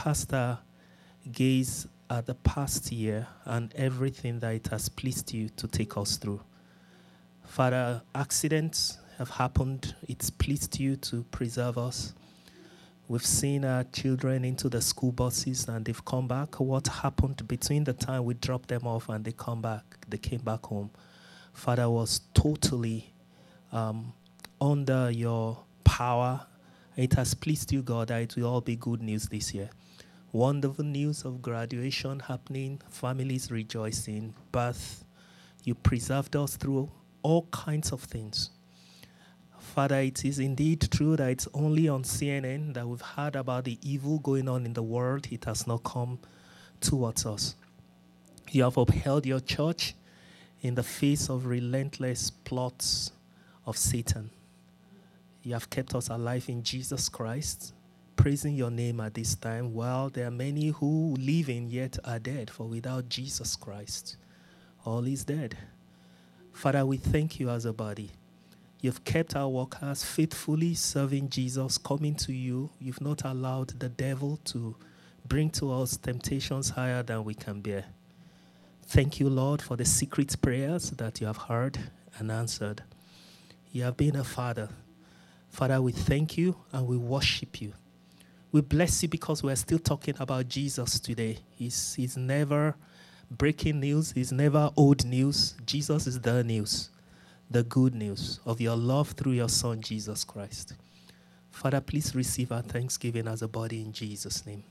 cast our gaze at the past year and everything that it has pleased you to take us through. Father, accidents have happened. It's pleased you to preserve us. We've seen our children into the school buses and they've come back. What happened between the time we dropped them off and they came back home, Father, was totally under your power. It has pleased you, God, that it will all be good news this year. Wonderful news of graduation happening, families rejoicing, birth. You preserved us through all kinds of things. Father, it is indeed true that it's only on CNN that we've heard about the evil going on in the world. It has not come towards us. You have upheld your church in the face of relentless plots of Satan. You have kept us alive in Jesus Christ, praising your name at this time. While there are many who living yet are dead, for without Jesus Christ, all is dead. Father, we thank you as a body. You've kept our workers faithfully serving Jesus, coming to you. You've not allowed the devil to bring to us temptations higher than we can bear. Thank you, Lord, for the secret prayers that you have heard and answered. You have been a father. Father, we thank you and we worship you. We bless you because we're still talking about Jesus today. He's never breaking news. He's never old news. Jesus is the news, the good news of your love through your Son, Jesus Christ. Father, please receive our thanksgiving as a body in Jesus' name.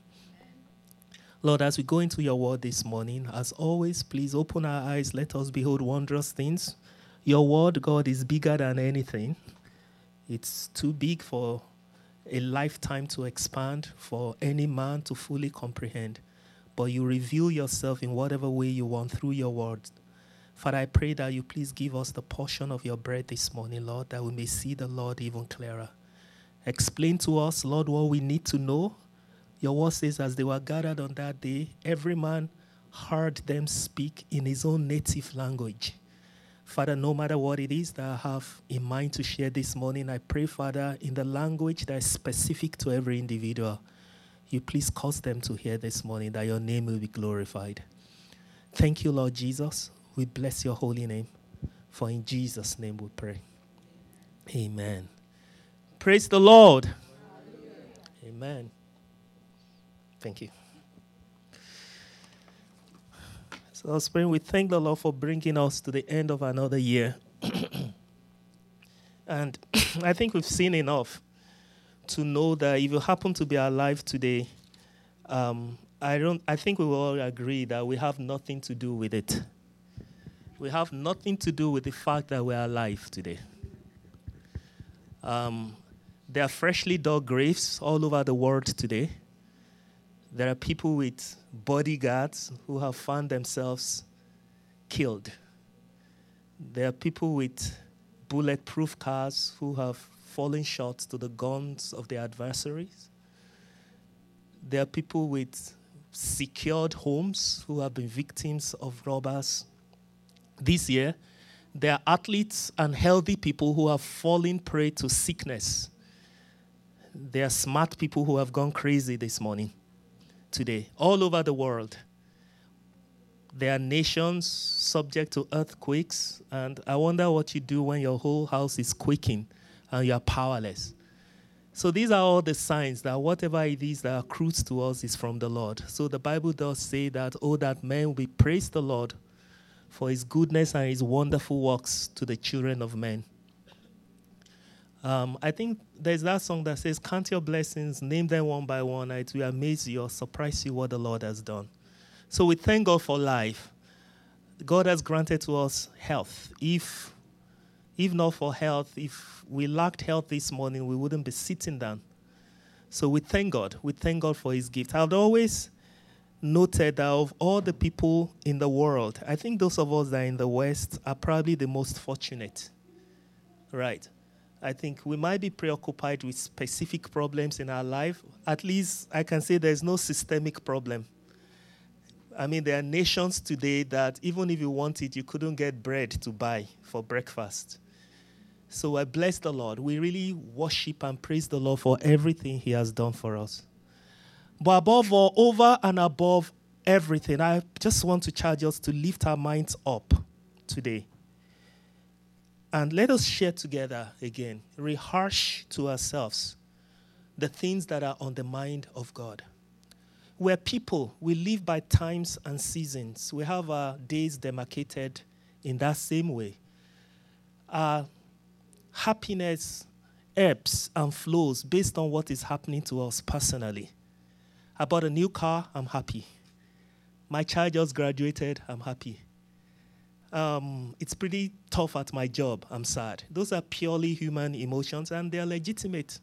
Lord, as we go into your word this morning, as always, please open our eyes. Let us behold wondrous things. Your word, God, is bigger than anything. It's too big for a lifetime to expand, for any man to fully comprehend. But you reveal yourself in whatever way you want through your word. Father, I pray that you please give us the portion of your bread this morning, Lord, that we may see the Lord even clearer. Explain to us, Lord, what we need to know. Your word says, as they were gathered on that day, every man heard them speak in his own native language. Father, no matter what it is that I have in mind to share this morning, I pray, Father, in the language that is specific to every individual, you please cause them to hear this morning that your name will be glorified. Thank you, Lord Jesus. We bless your holy name, for in Jesus' name we pray. Amen. Praise the Lord. Amen. Thank you. So, Spring, we thank the Lord for bringing us to the end of another year. And I think we've seen enough to know that if you happen to be alive today, I think we will all agree that we have nothing to do with it. We have nothing to do with the fact that we're alive today. There are freshly dug graves all over the world today. There are people with bodyguards who have found themselves killed. There are people with bulletproof cars who have fallen short to the guns of their adversaries. There are people with secured homes who have been victims of robbers. This year, there are athletes and healthy people who have fallen prey to sickness. There are smart people who have gone crazy this morning, today, all over the world. There are nations subject to earthquakes, and I wonder what you do when your whole house is quaking and you are powerless. So these are all the signs that whatever it is that accrues to us is from the Lord. So the Bible does say that, oh, that men will praise the Lord for his goodness and his wonderful works to the children of men. I think there's that song that says, count your blessings, name them one by one, and it will amaze you or surprise you what the Lord has done. So we thank God for life. God has granted to us health. If not for health, if we lacked health this morning, we wouldn't be sitting down. So we thank God. We thank God for his gift. I've always noted that of all the people in the world, I think those of us that are in the West are probably the most fortunate. Right. I think we might be preoccupied with specific problems in our life. At least I can say there's no systemic problem. I mean, there are nations today that even if you want it, you couldn't get bread to buy for breakfast. So I bless the Lord. We really worship and praise the Lord for everything he has done for us. But above all, over and above everything, I just want to charge us to lift our minds up today. And let us share together again, rehearse to ourselves the things that are on the mind of God. We're people, we live by times and seasons. We have our days demarcated in that same way. Our happiness ebbs and flows based on what is happening to us personally. I bought a new car, I'm happy. My child just graduated, I'm happy. It's pretty tough at my job, I'm sad. Those are purely human emotions and they're legitimate.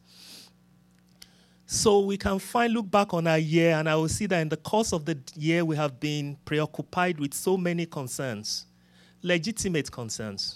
So we can look back on our year and I will see that in the course of the year we have been preoccupied with so many concerns, legitimate concerns.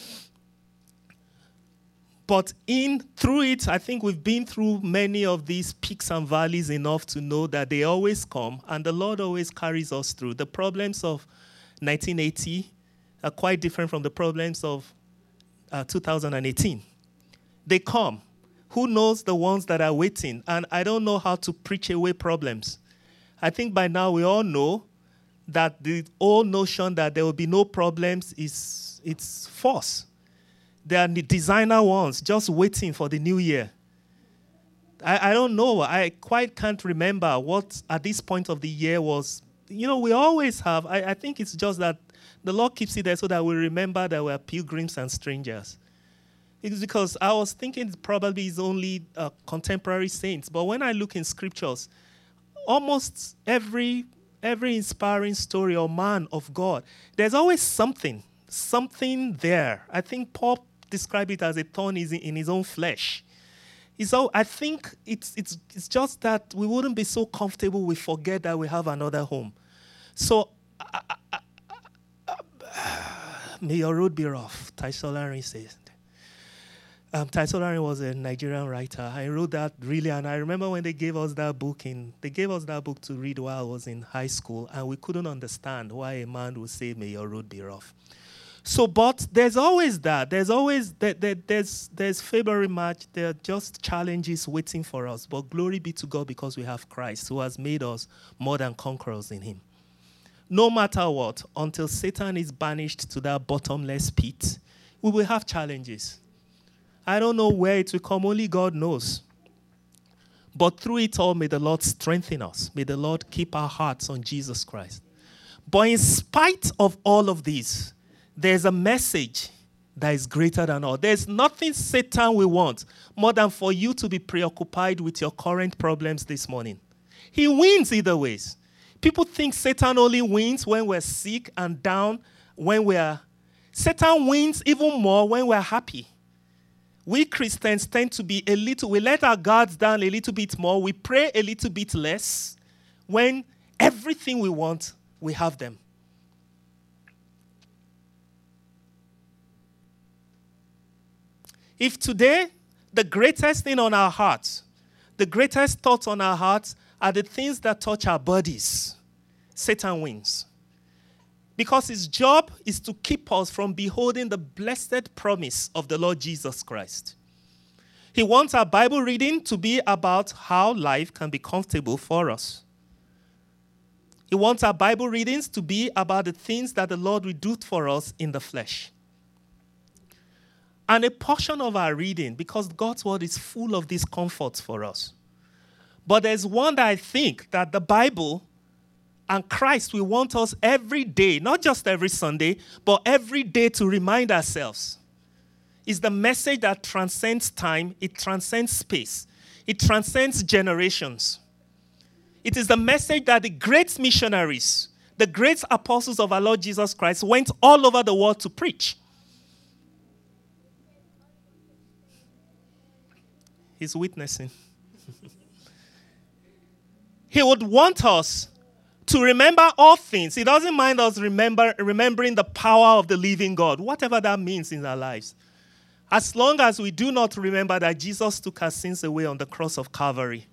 But through it, I think we've been through many of these peaks and valleys enough to know that they always come and the Lord always carries us through. The problems of 1980 are quite different from the problems of 2018. They come. Who knows the ones that are waiting? And I don't know how to preach away problems. I think by now we all know that the old notion that there will be no problems it's false. They are the designer ones just waiting for the new year. I don't know. I quite can't remember what at this point of the year was. We always have. I think it's just that the Lord keeps it there so that we remember that we are pilgrims and strangers. It's because I was thinking it probably is only contemporary saints. But when I look in scriptures, almost every inspiring story or man of God, there's always something there. I think Paul described it as a thorn in his own flesh. I think it's just that we wouldn't be so comfortable we forget that we have another home. So, may your road be rough, Taisolari says. Taisolari was a Nigerian writer. I wrote that really, and I remember when they gave us that book to read while I was in high school, and we couldn't understand why a man would say, may your road be rough. So, but there's always that. There's February, March. There are just challenges waiting for us. But glory be to God because we have Christ who has made us more than conquerors in him. No matter what, until Satan is banished to that bottomless pit, we will have challenges. I don't know where it will come. Only God knows. But through it all, may the Lord strengthen us. May the Lord keep our hearts on Jesus Christ. But in spite of all of this, there's a message that is greater than all. There's nothing Satan will want more than for you to be preoccupied with your current problems this morning. He wins either ways. People think Satan only wins when we're sick and down, Satan wins even more when we're happy. We Christians tend to be we let our guards down a little bit more. We pray a little bit less. When everything we want, we have them. If today, the greatest thing on our hearts, the greatest thoughts on our hearts are the things that touch our bodies, Satan wins. Because his job is to keep us from beholding the blessed promise of the Lord Jesus Christ. He wants our Bible reading to be about how life can be comfortable for us. He wants our Bible readings to be about the things that the Lord will do for us in the flesh. And a portion of our reading, because God's word is full of these comforts for us. But there's one that I think that the Bible and Christ will want us every day, not just every Sunday, but every day to remind ourselves. Is the message that transcends time, it transcends space, it transcends generations. It is the message that the great missionaries, the great apostles of our Lord Jesus Christ went all over the world to preach. He's witnessing. He would want us to remember all things. He doesn't mind us remembering the power of the living God, whatever that means in our lives. As long as we do not remember that Jesus took our sins away on the cross of Calvary.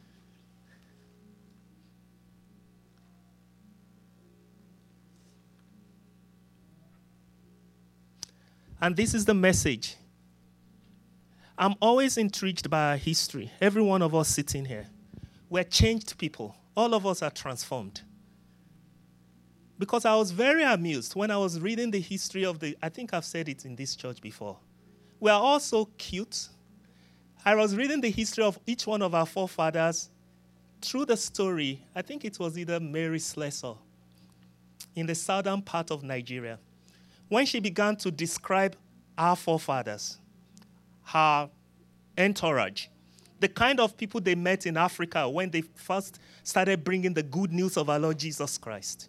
And this is the message. I'm always intrigued by our history. Every one of us sitting here. We're changed people. All of us are transformed. Because I was very amused when I was reading the history of I think I've said it in this church before. We are all so cute. I was reading the history of each one of our forefathers through the story. I think it was either Mary Slessor in the southern part of Nigeria. When she began to describe our forefathers, her entourage, the kind of people they met in Africa when they first started bringing the good news of our Lord Jesus Christ.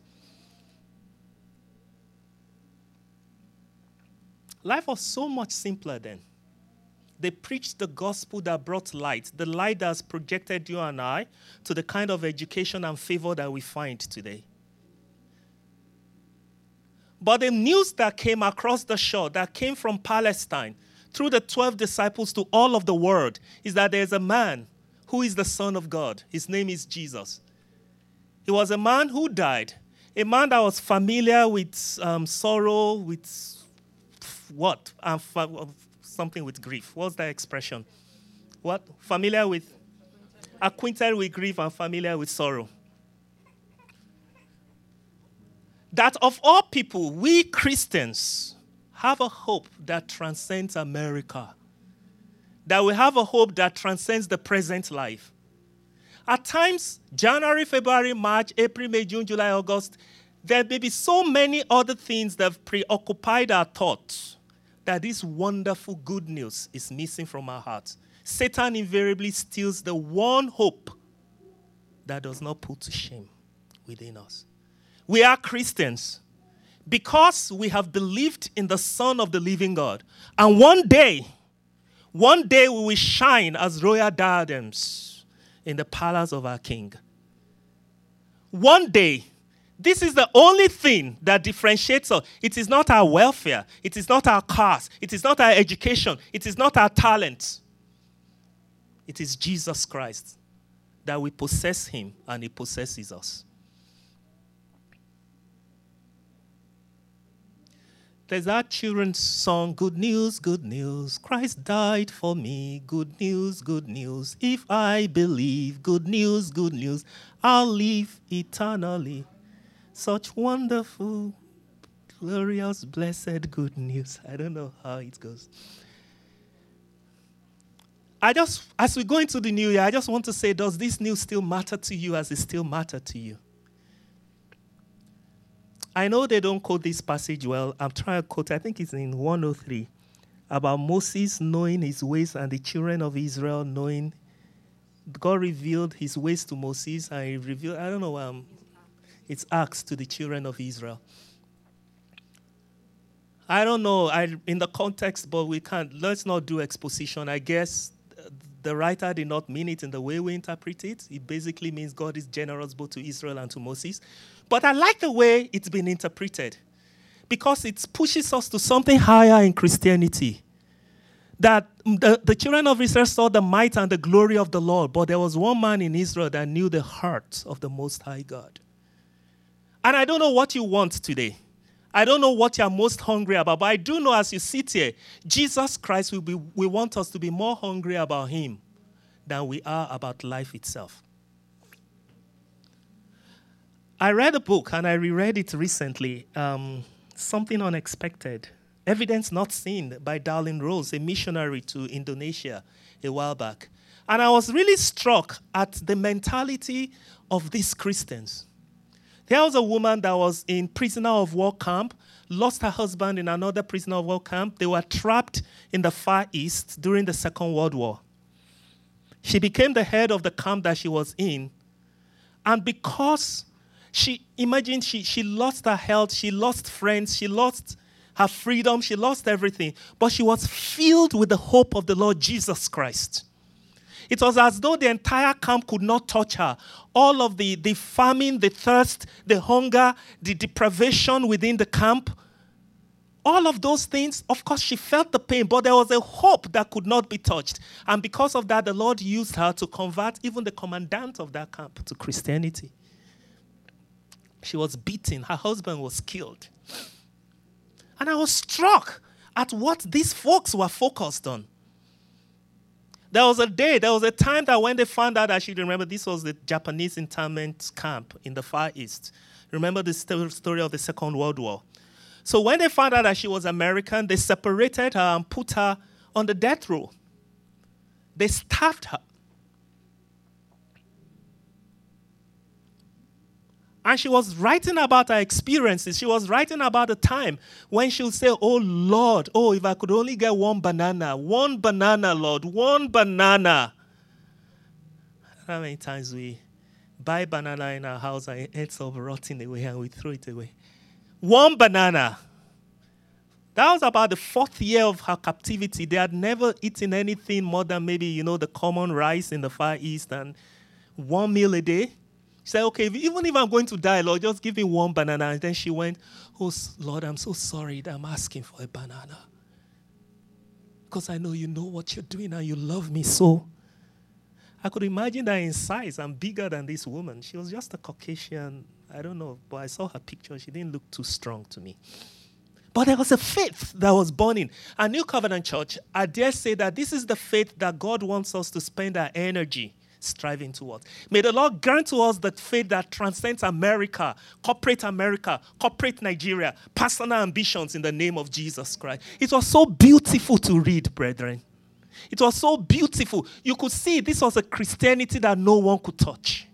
Life was so much simpler then. They preached the gospel that brought light, the light that has projected you and I to the kind of education and favor that we find today. But the news that came across the shore, that came from Palestine, through the 12 disciples to all of the world, is that there's a man who is the Son of God. His name is Jesus. He was a man who died, a man that was familiar with sorrow, with what? Something with grief. What's that expression? What? Familiar with? Acquainted with grief and familiar with sorrow. That of all people, we Christians have a hope that transcends America. That we have a hope that transcends the present life. At times, January, February, March, April, May, June, July, August, there may be so many other things that have preoccupied our thoughts that this wonderful good news is missing from our hearts. Satan invariably steals the one hope that does not put to shame within us. We are Christians because we have believed in the Son of the living God. And one day we will shine as royal diadems in the palace of our King. One day, this is the only thing that differentiates us. It is not our welfare. It is not our cars. It is not our education. It is not our talent. It is Jesus Christ that we possess him and he possesses us. There's that children's song, good news, Christ died for me, good news, if I believe, good news, I'll live eternally. Such wonderful, glorious, blessed good news. I don't know how it goes. As we go into the new year, I just want to say, does this news still matter to you as it still matters to you? I know they don't quote this passage well. I'm trying to quote, I think it's in 103, about Moses knowing his ways and the children of Israel knowing. God revealed his ways to Moses and he revealed, I don't know, it's Acts to the children of Israel. I don't know in the context, but let's not do exposition. I guess the writer did not mean it in the way we interpret it. It basically means God is generous both to Israel and to Moses. But I like the way it's been interpreted because it pushes us to something higher in Christianity. That the children of Israel saw the might and the glory of the Lord, but there was one man in Israel that knew the heart of the Most High God. And I don't know what you want today. I don't know what you're most hungry about, but I do know as you sit here, Jesus Christ we want us to be more hungry about him than we are about life itself. I read a book, and I reread it recently, Something Unexpected, Evidence Not Seen by Darlene Rose, a missionary to Indonesia a while back. And I was really struck at the mentality of these Christians. There was a woman that was in prisoner of war camp, lost her husband in another prisoner of war camp. They were trapped in the Far East during the Second World War. She became the head of the camp that she was in. And because she lost her health, she lost friends, she lost her freedom, she lost everything. But she was filled with the hope of the Lord Jesus Christ. It was as though the entire camp could not touch her. All of the famine, the thirst, the hunger, the deprivation within the camp, all of those things, of course, she felt the pain, but there was a hope that could not be touched. And because of that, the Lord used her to convert even the commandant of that camp to Christianity. She was beaten. Her husband was killed. And I was struck at what these folks were focused on. There was a time that when they found out, I should remember, this was the Japanese internment camp in the Far East. Remember the story of the Second World War. So when they found out that she was American, they separated her and put her on the death row. They stabbed her. And she was writing about her experiences. She was writing about the time when she would say, oh, Lord, oh, if I could only get one banana, Lord, one banana. How many times we buy banana in our house and it ends up rotting away and we throw it away? One banana. That was about the 4th year of her captivity. They had never eaten anything more than maybe, the common rice in the Far East and one meal a day. She said, okay, even if I'm going to die, Lord, just give me one banana. And then she went, oh, Lord, I'm so sorry that I'm asking for a banana. Because I know you know what you're doing and you love me so. I could imagine that in size, I'm bigger than this woman. She was just a Caucasian, I don't know, but I saw her picture. She didn't look too strong to me. But there was a faith that was burning. And New Covenant Church, I dare say that this is the faith that God wants us to spend our energy striving towards. May the Lord grant to us the faith that transcends America, corporate Nigeria, personal ambitions in the name of Jesus Christ. It was so beautiful to read, brethren. It was so beautiful. You could see this was a Christianity that no one could touch.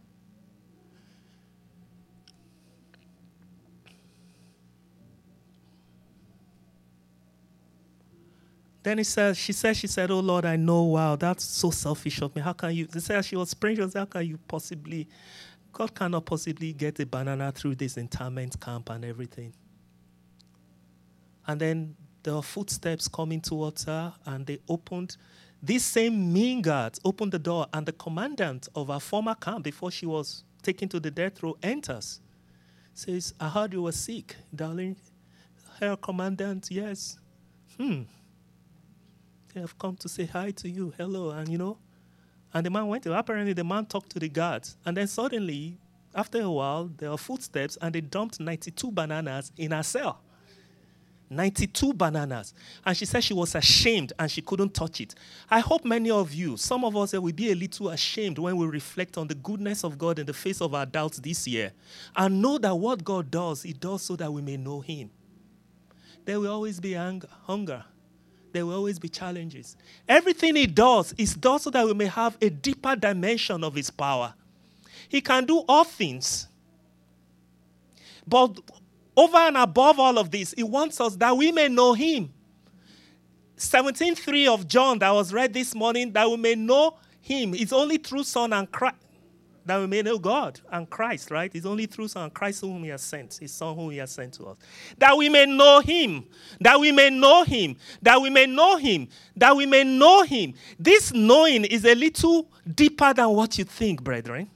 Then she said, oh, Lord, I know, wow, that's so selfish of me. How can you? They said she was praying. She was, how can you possibly, God cannot possibly get a banana through this internment camp and everything. And then there were footsteps coming towards her, and they opened, these same mean guards opened the door, and the commandant of our former camp, before she was taken to the death row, enters. Says, I heard you were sick, darling. Herr Commandant, yes. They have come to say hi to you, hello, and and the man went away. Apparently the man talked to the guards, and then suddenly, after a while, there were footsteps, and they dumped 92 bananas in her cell. 92 bananas. And she said she was ashamed and she couldn't touch it. I hope many of you, some of us, will be a little ashamed when we reflect on the goodness of God in the face of our doubts this year, and know that what God does, He does so that we may know Him. There will always be hunger. There will always be challenges. Everything He does is done so that we may have a deeper dimension of His power. He can do all things. But over and above all of this, He wants us that we may know Him. 17:3 of John that was read this morning, that we may know Him. It's only through Son and Christ that we may know God and Christ, right? It's only through Son and Christ whom He has sent, His Son whom He has sent to us. That we may know Him, that we may know Him, that we may know Him, that we may know Him. This knowing is a little deeper than what you think, brethren.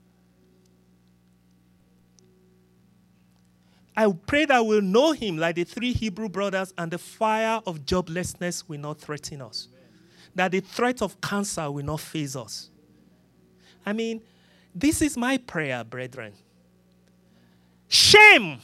I pray that we'll know Him like the 3 Hebrew brothers, and the fire of joblessness will not threaten us. Amen. That the threat of cancer will not faze us. I mean, this is my prayer, brethren. Shame.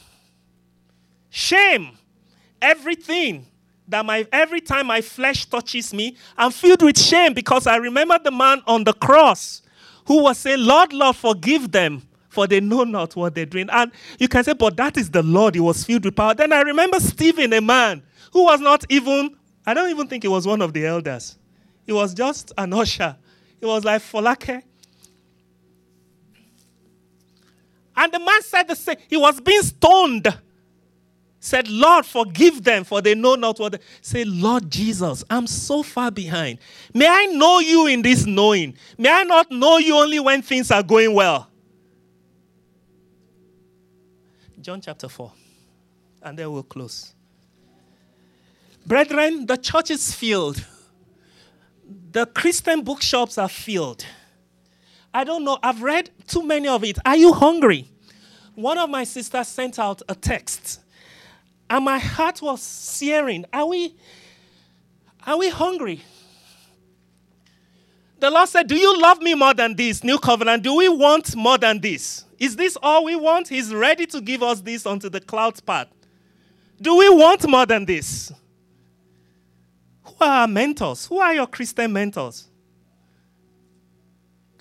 Everything that every time my flesh touches me, I'm filled with shame, because I remember the man on the cross who was saying, Lord, Lord, forgive them, for they know not what they're doing. And you can say, but that is the Lord. He was filled with power. Then I remember Stephen, a man who was not even, I don't even think he was one of the elders. He was just an usher. He was like Folake. And the man said the same. He was being stoned. Said, Lord, forgive them, for they know not what they... Say, Lord Jesus, I'm so far behind. May I know you in this knowing. May I not know you only when things are going well. John chapter 4. And then we'll close. Brethren, the church is filled. The Christian bookshops are filled. I don't know. I've read too many of it. Are you hungry? One of my sisters sent out a text, and my heart was searing. Are we hungry? The Lord said, do you love me more than this, New Covenant? Do we want more than this? Is this all we want? He's ready to give us this unto the clouds path. Do we want more than this? Who are our mentors? Who are your Christian mentors?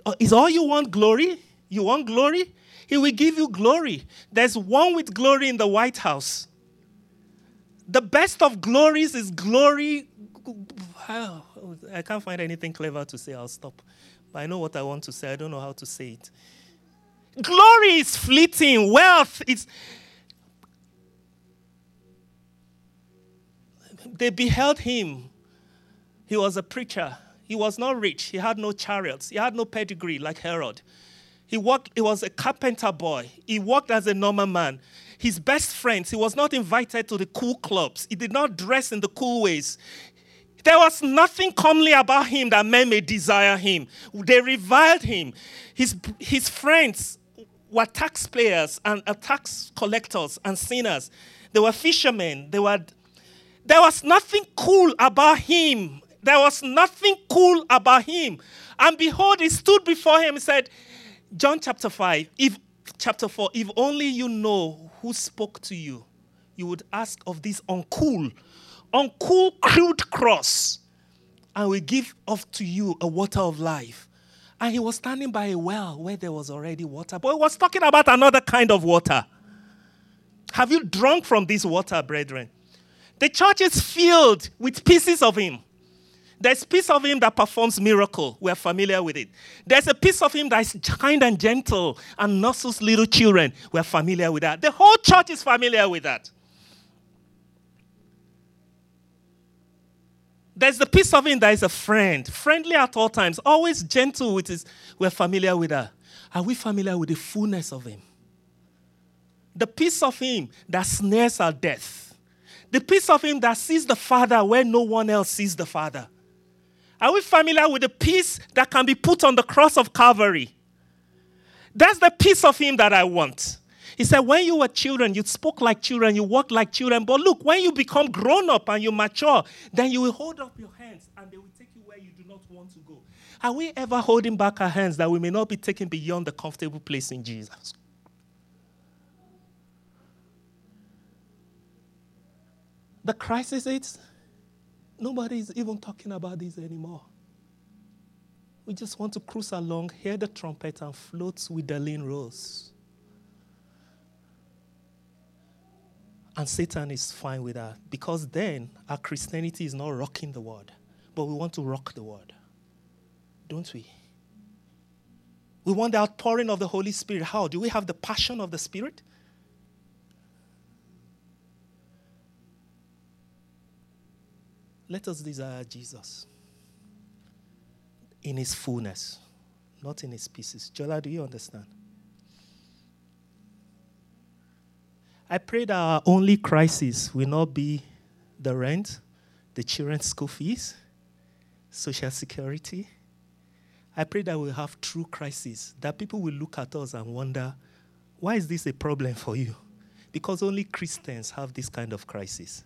Is all you want glory? You want glory? He will give you glory. There's one with glory in the White House. The best of glories is glory. I can't find anything clever to say. I'll stop. But I know what I want to say. I don't know how to say it. Glory is fleeting. Wealth is... They beheld him. He was a preacher. He was not rich. He had no chariots. He had no pedigree like Herod. He was a carpenter boy. He worked as a normal man. His best friends, he was not invited to the cool clubs. He did not dress in the cool ways. There was nothing comely about him that men may desire him. They reviled him. His friends were tax payers and tax collectors and sinners. They were fishermen. There was nothing cool about him. There was nothing cool about him. And behold, he stood before him and said, John chapter 4, if only you know who spoke to you, you would ask of this uncool, crude cross, and will give off to you a water of life. And he was standing by a well where there was already water, but he was talking about another kind of water. Have you drunk from this water, brethren? The church is filled with pieces of him. There's a piece of him that performs miracle. We're familiar with it. There's a piece of him that is kind and gentle and nurses little children. We're familiar with that. The whole church is familiar with that. There's the piece of him that is a friend, friendly at all times, always gentle with his. We're familiar with that. Are we familiar with the fullness of him? The piece of him that snares at death. The piece of him that sees the Father where no one else sees the Father. Are we familiar with the peace that can be put on the cross of Calvary? That's the piece of him that I want. He said, when you were children, you spoke like children, you walked like children. But look, when you become grown up and you mature, then you will hold up your hands and they will take you where you do not want to go. Are we ever holding back our hands that we may not be taken beyond the comfortable place in Jesus? The crisis is, nobody is even talking about this anymore. We just want to cruise along, hear the trumpet, and float with the lean rose. And Satan is fine with that, because then our Christianity is not rocking the world, but we want to rock the world. Don't we? We want the outpouring of the Holy Spirit. How? Do we have the passion of the Spirit? Let us desire Jesus in his fullness, not in his pieces. Jola, do you understand? I pray that our only crisis will not be the rent, the children's school fees, social security. I pray that we'll have true crisis, that people will look at us and wonder, why is this a problem for you? Because only Christians have this kind of crisis.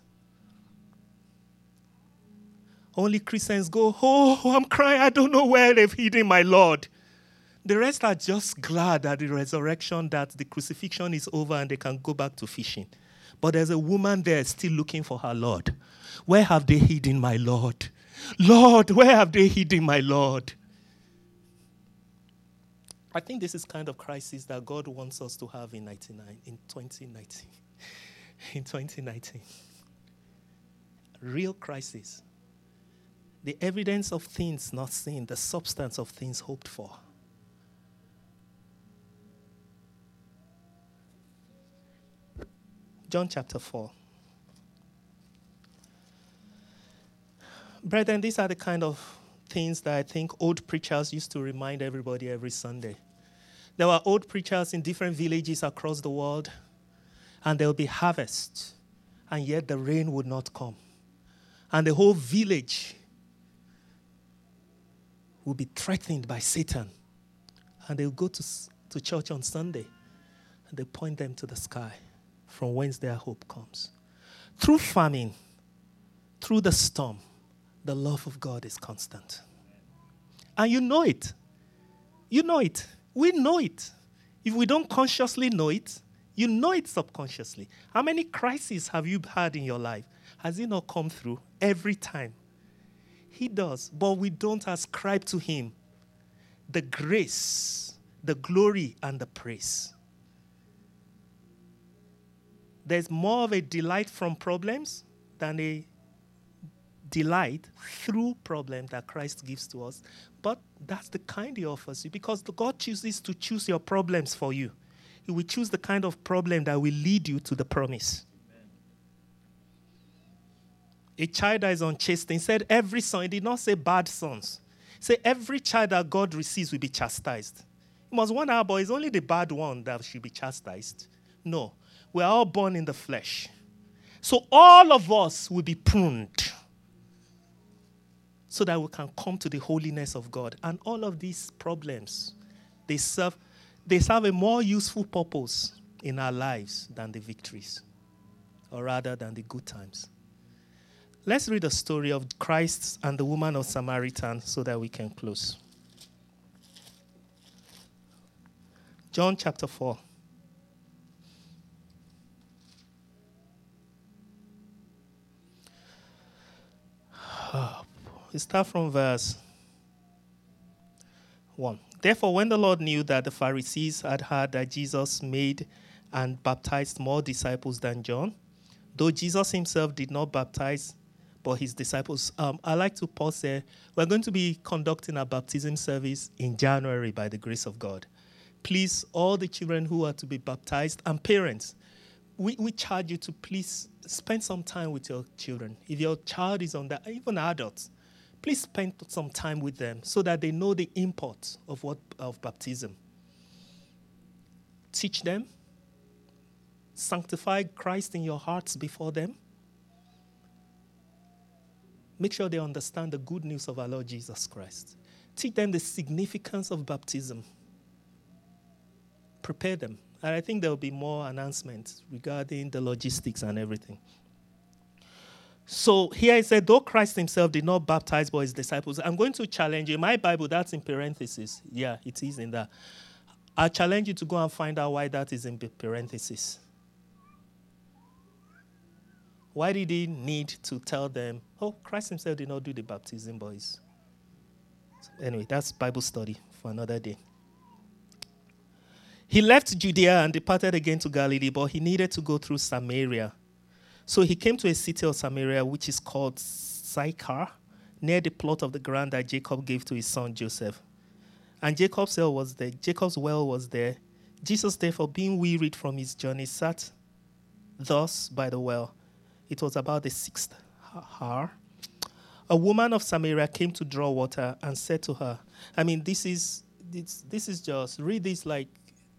Only Christians go, oh, I'm crying, I don't know where they've hidden my Lord. The rest are just glad at the resurrection, that the crucifixion is over and they can go back to fishing. But there's a woman there still looking for her Lord. Where have they hidden my Lord? Lord, where have they hidden my Lord? I think this is kind of crisis that God wants us to have in 2019. In 2019. Real crisis. The evidence of things not seen, the substance of things hoped for. John chapter 4. Brethren, these are the kind of things that I think old preachers used to remind everybody every Sunday. There were old preachers in different villages across the world, and there would be harvest, and yet the rain would not come. And the whole village would be threatened by Satan. And they would go to church on Sunday, and they point them to the sky, from whence their hope comes. Through famine, through the storm, the love of God is constant. And you know it. You know it. We know it. If we don't consciously know it, you know it subconsciously. How many crises have you had in your life? Has he not come through every time? He does, but we don't ascribe to him the grace, the glory, and the praise. There's more of a delight from problems than a delight through problems that Christ gives to us. But that's the kind he offers you, because God chooses to choose your problems for you. He will choose the kind of problem that will lead you to the promise. Amen. A child that is unchastened, he said every son, he did not say bad sons. He said every child that God receives will be chastised. You must wonder, but it's only the bad one that should be chastised. No, we're all born in the flesh. So all of us will be pruned so that we can come to the holiness of God. And all of these problems, they serve a more useful purpose in our lives than the victories, or rather than the good times. Let's read the story of Christ and the woman of Samaritan so that we can close. John chapter 4. We start from verse 1. Therefore, when the Lord knew that the Pharisees had heard that Jesus made and baptized more disciples than John, though Jesus himself did not baptize, but his disciples. I like to pause there. We're going to be conducting a baptism service in January by the grace of God. Please, all the children who are to be baptized and parents, we charge you to please spend some time with your children. If your child is on that, even adults, please spend some time with them so that they know the import of baptism. Teach them. Sanctify Christ in your hearts before them. Make sure they understand the good news of our Lord Jesus Christ. Teach them the significance of baptism. Prepare them. And I think there will be more announcements regarding the logistics and everything. So here it said, though Christ himself did not baptize but his disciples. I'm going to challenge you. In my Bible, that's in parentheses. Yeah, it is in that. I challenge you to go and find out why that is in parentheses. Why did he need to tell them, oh, Christ himself did not do the baptism, boys? Anyway, that's Bible study for another day. He left Judea and departed again to Galilee, but he needed to go through Samaria. So he came to a city of Samaria, which is called Sychar, near the plot of the ground that Jacob gave to his son Joseph. And Jacob's well was there. Jesus, therefore, being wearied from his journey, sat thus by the well. It was about the 6th hour. A woman of Samaria came to draw water and said to her, this is just, read this like,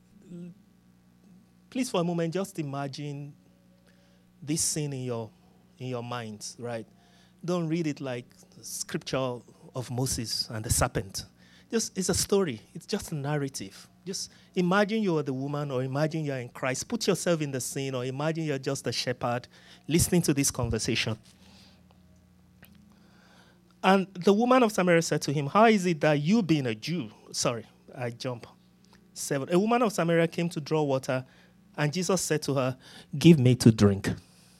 please for a moment, just imagine this scene in your minds, right? Don't read it like scripture of Moses and the serpent. It's a story. It's just a narrative. Just imagine you are the woman, or imagine you're in Christ. Put yourself in the scene, or imagine you're just a shepherd listening to this conversation. And the woman of Samaria said to him, how is it that you being a Jew, 7, a woman of Samaria came to draw water, and Jesus said to her, give me to drink.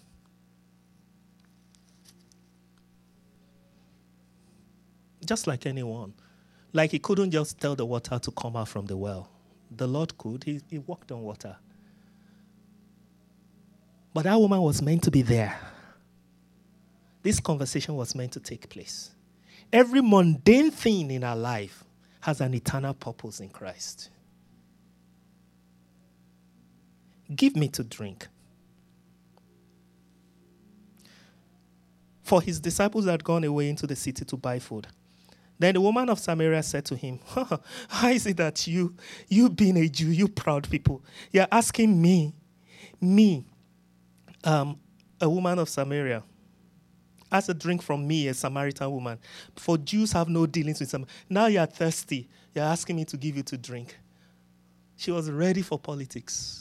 Just like anyone. Like he couldn't just tell the water to come out from the well. The Lord could. He walked on water. But that woman was meant to be there. This conversation was meant to take place. Every mundane thing in our life has an eternal purpose in Christ. Give me to drink. For his disciples had gone away into the city to buy food. Then the woman of Samaria said to him, how is it that you being a Jew, you proud people, you're asking me, a woman of Samaria, ask a drink from me, a Samaritan woman. For Jews have no dealings with Samaritans. Now you're thirsty. You're asking me to give you to drink. She was ready for politics.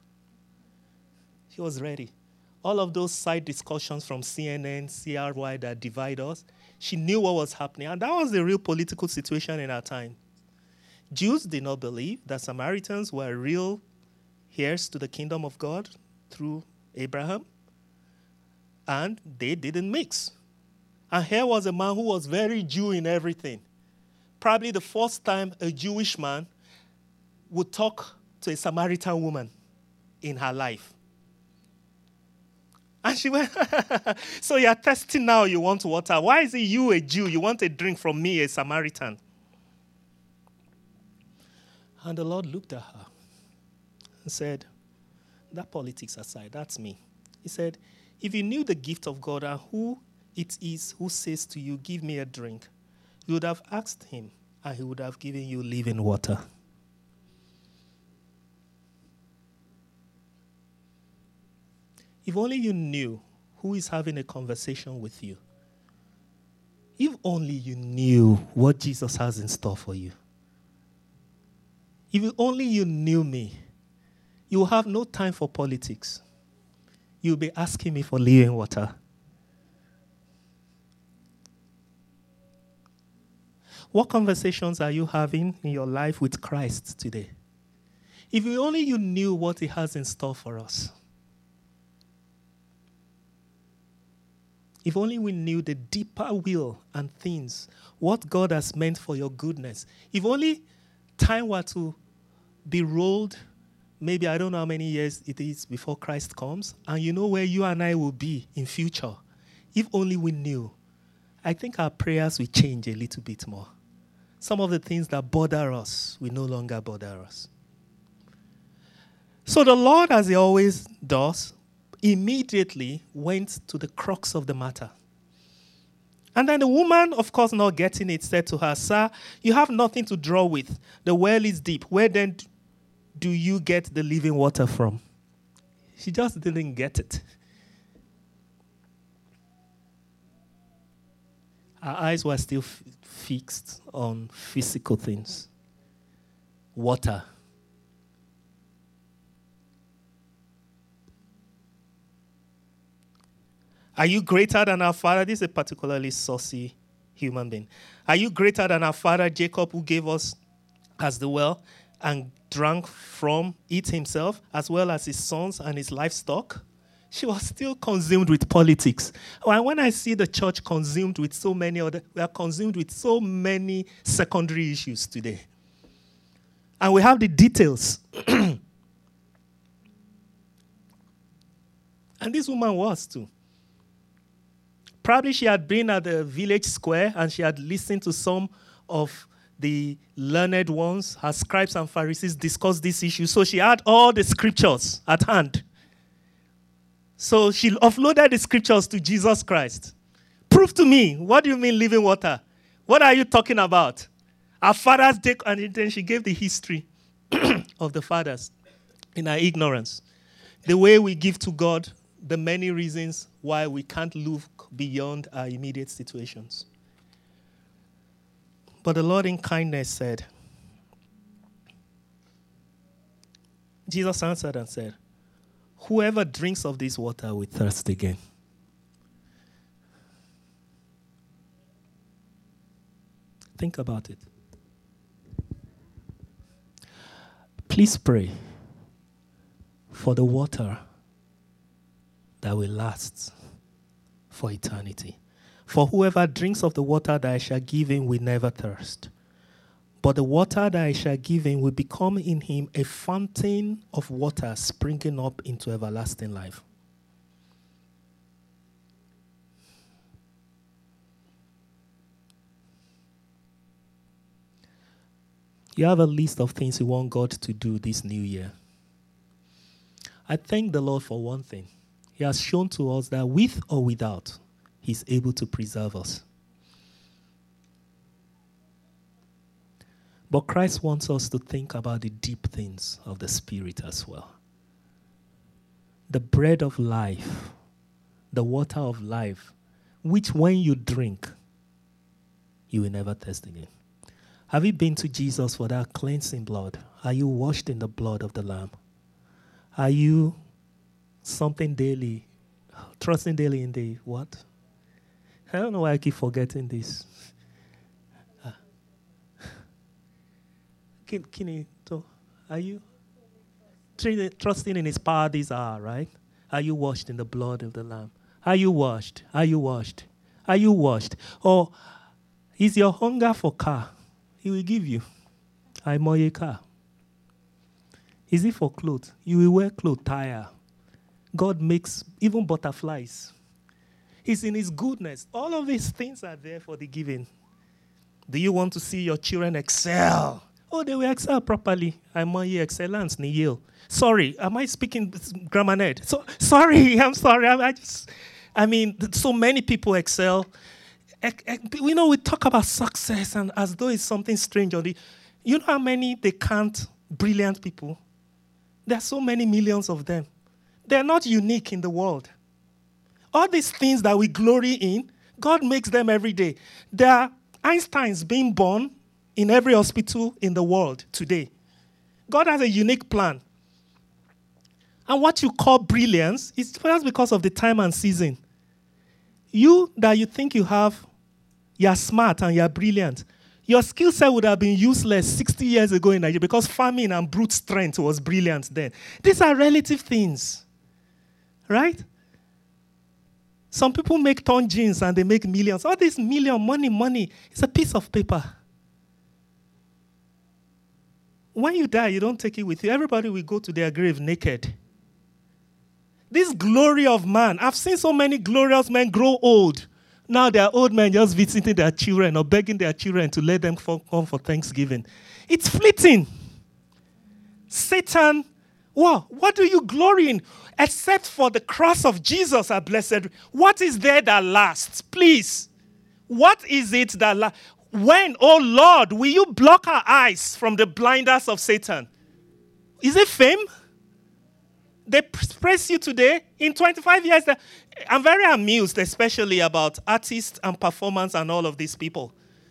She was ready. All of those side discussions from CNN, CRY that divide us, she knew what was happening. And that was the real political situation in our time. Jews did not believe that Samaritans were real heirs to the kingdom of God through Abraham. And they didn't mix. And here was a man who was very Jew in everything. probably the first time a Jewish man would talk to a Samaritan woman in her life. And she went, so you're thirsty now, you want water. Why is it you, a Jew, you want a drink from me, a Samaritan? And the Lord looked at her and said, that politics aside, that's me. He said, if you knew the gift of God and who it is who says to you, give me a drink, you would have asked him and he would have given you living water. If only you knew who is having a conversation with you. If only you knew what Jesus has in store for you. If only you knew me, you will have no time for politics. You'll be asking me for living water. What conversations are you having in your life with Christ today? If only you knew what he has in store for us. If only we knew the deeper will and things, what God has meant for your goodness. If only time were to be rolled, maybe I don't know how many years it is before Christ comes, and you know where you and I will be in future. If only we knew. I think our prayers will change a little bit more. Some of the things that bother us will no longer bother us. So the Lord, as he always does, immediately went to the crux of the matter. And then the woman, of course not getting it, said to her, sir, you have nothing to draw with. The well is deep. Where then do you get the living water from? She just didn't get it. Her eyes were still fixed on physical things. Water. Are you greater than our father? This is a particularly saucy human being. Are you greater than our father Jacob, who gave us as the well and drank from it himself, as well as his sons and his livestock? She was still consumed with politics. And when I see the church consumed with so many we are consumed with so many secondary issues today. And we have the details. And this woman was too. Probably she had been at the village square and she had listened to some of the learned ones, her scribes and Pharisees, discuss this issue. So she had all the scriptures at hand. So she offloaded the scriptures to Jesus Christ. Prove to me, what do you mean living water? What are you talking about? Our fathers take, and then she gave the history of the fathers in our ignorance. The way we give to God, the many reasons why we can't look beyond our immediate situations. But the Lord in kindness said, Jesus answered and said, whoever drinks of this water will thirst again. Think about it. Please pray for the water that will last for eternity. For whoever drinks of the water that I shall give him will never thirst. But the water that I shall give him will become in him a fountain of water springing up into everlasting life. You have a list of things you want God to do this new year. I thank the Lord for one thing. He has shown to us that with or without, he's able to preserve us. But Christ wants us to think about the deep things of the Spirit as well. The bread of life, the water of life, which when you drink, you will never thirst again. Have you been to Jesus for that cleansing blood? Are you washed in the blood of the Lamb? Are you trusting daily in the what? I don't know why I keep forgetting this. Are you trusting in his power this hour, right? Are you washed in the blood of the Lamb? Are you washed? Are you washed? Are you washed? Or is your hunger for car? He will give you. Àìmọye car. Is it for clothes? You will wear clothes, tire. God makes even butterflies. He's in his goodness. All of these things are there for the giving. Do you want to see your children excel? Oh, they will excel properly. Àìmọye excellence ni Yale. Sorry, am I speaking grammar net? I'm sorry. So many people excel. We talk about success and as though it's something strange. You know how many they can't brilliant people? There are so many millions of them. They're not unique in the world. All these things that we glory in, God makes them every day. There are Einsteins being born in every hospital in the world today. God has a unique plan. And what you call brilliance is just because of the time and season. You think you're smart and you're brilliant. Your skill set would have been useless 60 years ago in Nigeria because famine and brute strength was brilliant then. These are relative things, right? Some people make torn jeans and they make millions. All this money, it's a piece of paper. When you die, you don't take it with you. Everybody will go to their grave naked. This glory of man, I've seen so many glorious men grow old. Now they are old men just visiting their children or begging their children to let them come for Thanksgiving. It's fleeting. Satan, what do you glory in? Except for the cross of Jesus, our blessed. What is there that lasts? Please. What is it that lasts? When, oh Lord, will you block our eyes from the blinders of Satan? Is it fame? They praise you today. In 25 years, I'm very amused, especially about artists and performance and all of these people.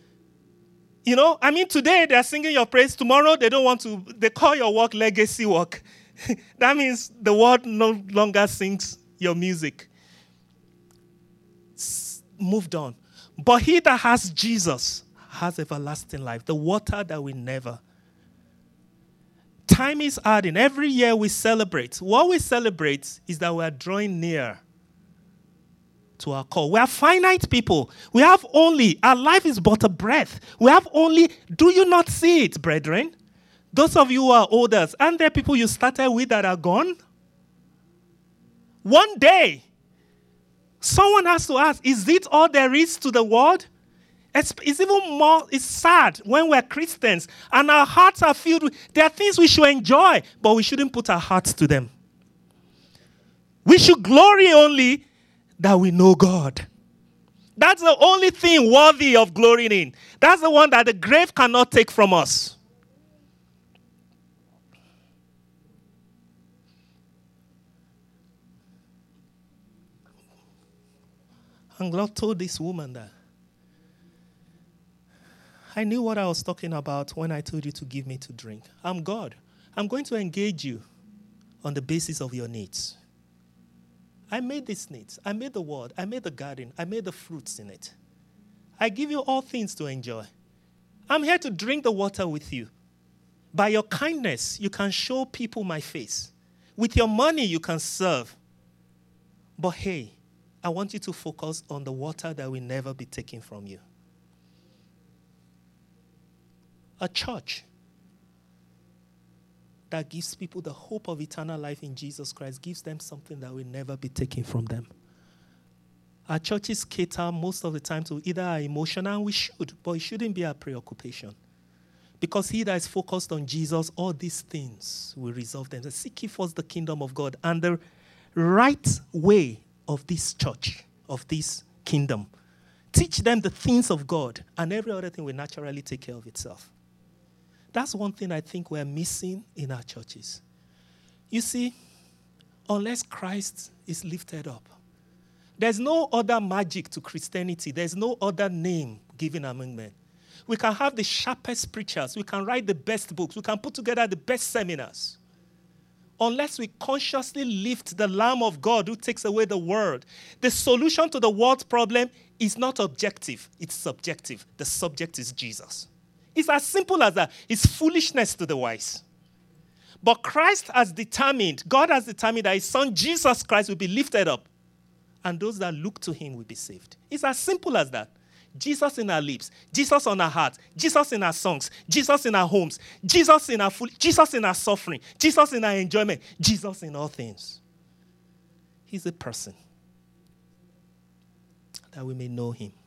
Today they're singing your praise. Tomorrow they call your work legacy work. That means the world no longer sings your music. Moved on. But he that has Jesus has everlasting life, the water that we never. Time is adding. Every year we celebrate. What we celebrate is that we are drawing near to our call. We are finite people. Our life is but a breath. Do you not see it, brethren? Those of you who are older, aren't there people you started with that are gone? One day, someone has to ask, is it all there is to the world? It's even more, it's sad when we're Christians and our hearts are filled with, there are things we should enjoy, but we shouldn't put our hearts to them. We should glory only that we know God. That's the only thing worthy of glorying in. That's the one that the grave cannot take from us. And God told this woman that, I knew what I was talking about when I told you to give me to drink. I'm God. I'm going to engage you on the basis of your needs. I made these needs. I made the world. I made the garden. I made the fruits in it. I give you all things to enjoy. I'm here to drink the water with you. By your kindness, you can show people my face. With your money, you can serve. But hey, I want you to focus on the water that will never be taken from you. A church that gives people the hope of eternal life in Jesus Christ gives them something that will never be taken from them. Our churches cater most of the time to either our emotional, and we should, but it shouldn't be our preoccupation. Because he that is focused on Jesus, all these things will resolve them. Seek ye first the kingdom of God. And the right way of this church, of this kingdom, teach them the things of God, and every other thing will naturally take care of itself. That's one thing I think we're missing in our churches. You see, unless Christ is lifted up, there's no other magic to Christianity. There's no other name given among men. We can have the sharpest preachers. We can write the best books. We can put together the best seminars. Unless we consciously lift the Lamb of God who takes away the world. The solution to the world's problem is not objective. It's subjective. The subject is Jesus. It's as simple as that. It's foolishness to the wise. But Christ has determined, God has determined that his son Jesus Christ will be lifted up. And those that look to him will be saved. It's as simple as that. Jesus in our lips, Jesus on our heart, Jesus in our songs, Jesus in our homes, Jesus in our food, Jesus in our suffering, Jesus in our enjoyment, Jesus in all things. He's a person that we may know him.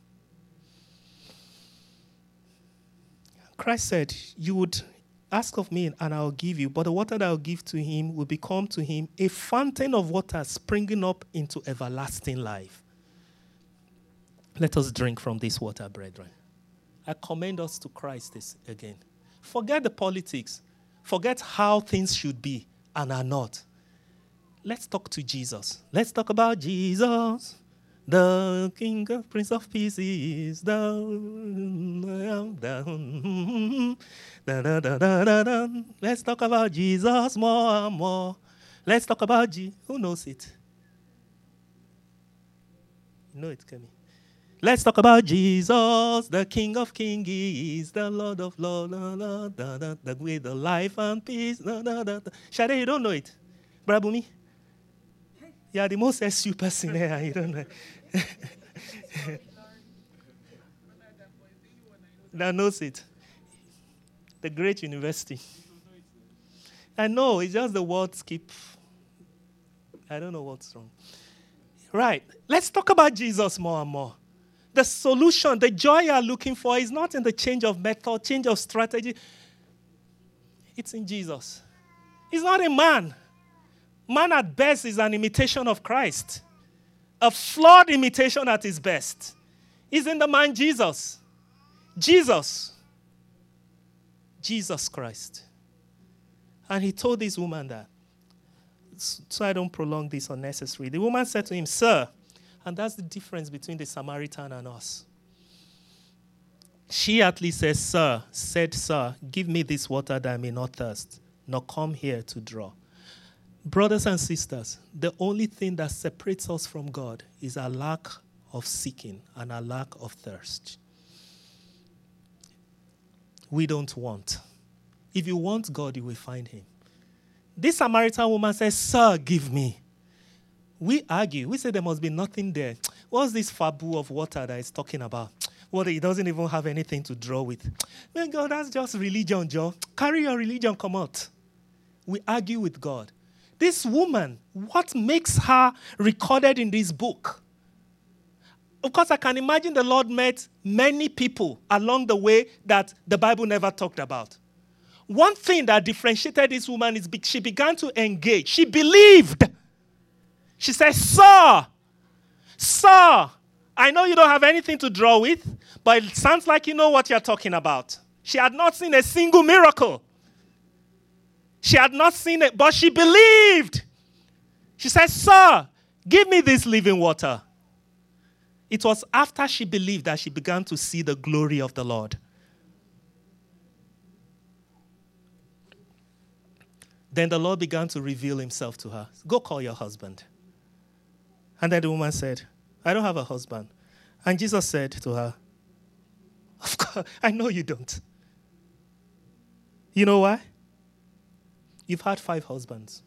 Christ said, you would ask of me and I'll give you, but the water that I'll give to him will become to him a fountain of water springing up into everlasting life. Let us drink from this water, brethren. I commend us to Christ this again. Forget the politics. Forget how things should be and are not. Let's talk to Jesus. Let's talk about Jesus. The King of Prince of Peace is down. Let's talk about Jesus more and more. Let's talk about Jesus. Who knows it? You know it, Kemi. Let's talk about Jesus, the King of Kings is the Lord of Lords, the way, the life and peace. Shade, you don't know it? Brabumi? You are the most SU person there, you don't know. That knows it. The great university. I know, it's just the words keep. I don't know what's wrong. Right, let's talk about Jesus more and more. The solution, the joy you are looking for is not in the change of method, change of strategy. It's in Jesus. He's not a man. Man at best is an imitation of Christ. A flawed imitation at his best. He's in the man Jesus. Jesus Christ. And he told this woman that, so I don't prolong this unnecessarily. The woman said to him, Sir, and that's the difference between the Samaritan and us. She at least said, Sir, give me this water that I may not thirst, nor come here to draw. Brothers and sisters, the only thing that separates us from God is our lack of seeking and our lack of thirst. We don't want. If you want God, you will find him. This Samaritan woman says, Sir, give me. We argue. We say there must be nothing there. What's this fabu of water that he's talking about? Well, he doesn't even have anything to draw with. Man, God, that's just religion, Joe. Carry your religion, come out. We argue with God. This woman, what makes her recorded in this book? Of course, I can imagine the Lord met many people along the way that the Bible never talked about. One thing that differentiated this woman is she began to engage. She believed. She said, Sir, I know you don't have anything to draw with, but it sounds like you know what you're talking about. She had not seen a single miracle. She had not seen it, but she believed. She said, Sir, give me this living water. It was after she believed that she began to see the glory of the Lord. Then the Lord began to reveal himself to her. Go call your husband. And then the woman said, I don't have a husband. And Jesus said to her, Of course, I know you don't. You know why? You've had 5 husbands.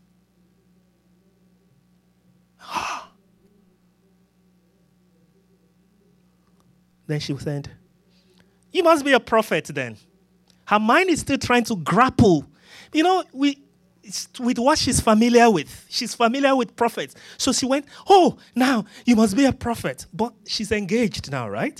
Then she said, You must be a prophet then. Her mind is still trying to grapple. You know, with what she's familiar with. She's familiar with prophets. So she went, oh, now you must be a prophet. But she's engaged now, right?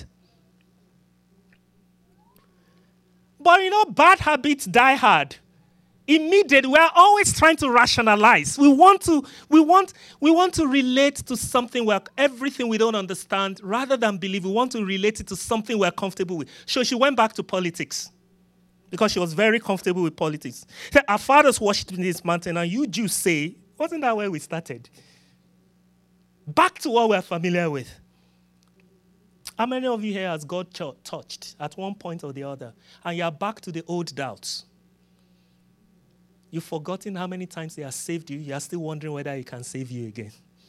But you know, bad habits die hard. Immediately, we're always trying to rationalize. We want to relate to something where everything we don't understand, rather than believe, we want to relate it to something we're comfortable with. So she went back to politics. Because she was very comfortable with politics. Our fathers worshipped in this mountain, and you Jews say, wasn't that where we started? Back to what we're familiar with. How many of you here has God touched at one point or the other, and you're back to the old doubts? You've forgotten how many times he has saved you. You're still wondering whether he can save you again.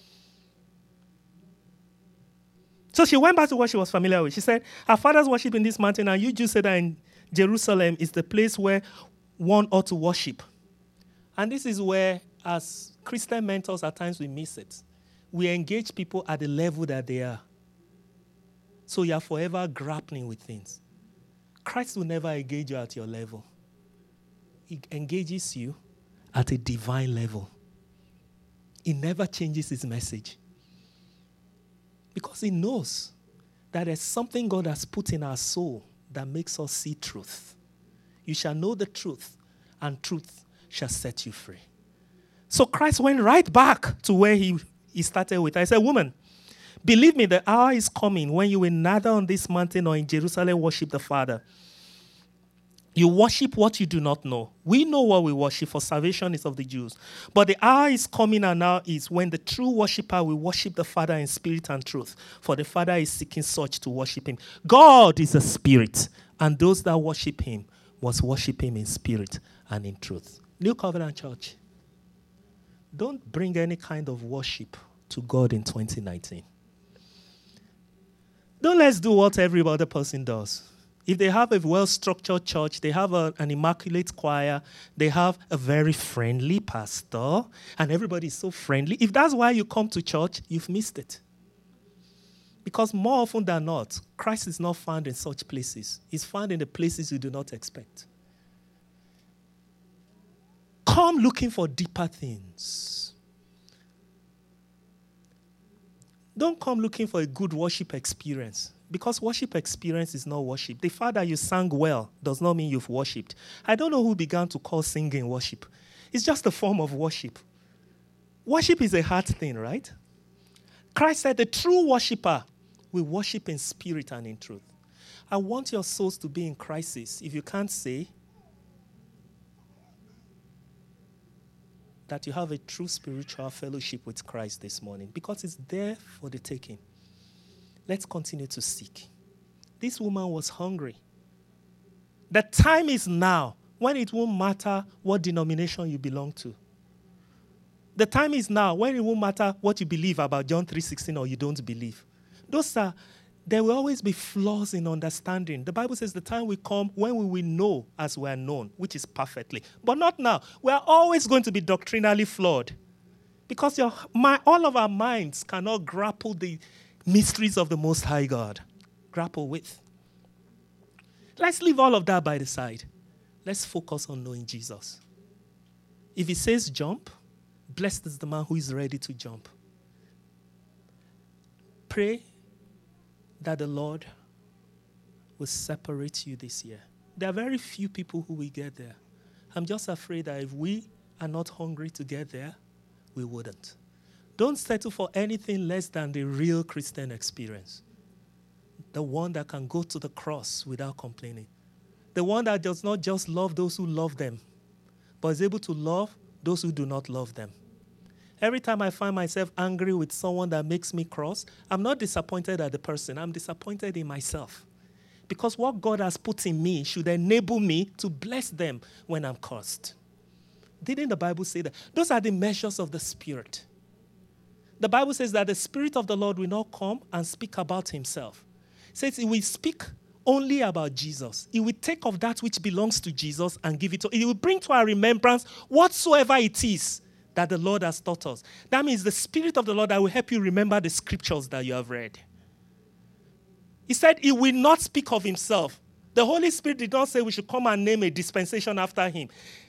So she went back to what she was familiar with. She said, our fathers worshipped in this mountain, and you Jews said that in Jerusalem is the place where one ought to worship. And this is where, as Christian mentors, at times we miss it. We engage people at the level that they are. So you are forever grappling with things. Christ will never engage you at your level. He engages you at a divine level. He never changes his message. Because he knows that there's something God has put in our soul that makes us see truth. You shall know the truth, and truth shall set you free. So Christ went right back to where he started with. I said, woman, believe me, the hour is coming when you will neither on this mountain or in Jerusalem worship the Father. You worship what you do not know. We know what we worship, for salvation is of the Jews. But the hour is coming, and now is when the true worshiper will worship the Father in spirit and truth. For the Father is seeking such to worship him. God is a spirit, and those that worship him must worship him in spirit and in truth. New Covenant Church, don't bring any kind of worship to God in 2019. Don't let's do what every other person does. If they have a well-structured church, they have an immaculate choir, they have a very friendly pastor, and everybody is so friendly. If that's why you come to church, you've missed it. Because more often than not, Christ is not found in such places. He's found in the places you do not expect. Come looking for deeper things. Don't come looking for a good worship experience. Because worship experience is not worship. The fact that you sang well does not mean you've worshipped. I don't know who began to call singing worship. It's just a form of worship. Worship is a heart thing, right? Christ said the true worshiper will worship in spirit and in truth. I want your souls to be in crisis. If you can't say that you have a true spiritual fellowship with Christ this morning, because it's there for the taking. Let's continue to seek. This woman was hungry. The time is now when it won't matter what denomination you belong to. The time is now when it won't matter what you believe about John 3:16 or you don't believe. There will always be flaws in understanding. The Bible says the time will come when we will know as we are known, which is perfectly. But not now. We are always going to be doctrinally flawed. Because all of our minds cannot grapple the mysteries of the Most High God. Grapple with. Let's leave all of that by the side. Let's focus on knowing Jesus. If he says jump, blessed is the man who is ready to jump. Pray that the Lord will separate you this year. There are very few people who will get there. I'm just afraid that if we are not hungry to get there, we wouldn't. Don't settle for anything less than the real Christian experience. The one that can go to the cross without complaining. The one that does not just love those who love them, but is able to love those who do not love them. Every time I find myself angry with someone that makes me cross, I'm not disappointed at the person. I'm disappointed in myself. Because what God has put in me should enable me to bless them when I'm cursed. Didn't the Bible say that? Those are the measures of the Spirit. The Bible says that the Spirit of the Lord will not come and speak about himself. It says he will speak only about Jesus. He will take of that which belongs to Jesus and give it to. He will bring to our remembrance whatsoever it is that the Lord has taught us. That means the Spirit of the Lord that will help you remember the scriptures that you have read. He said he will not speak of himself. The Holy Spirit did not say we should come and name a dispensation after him.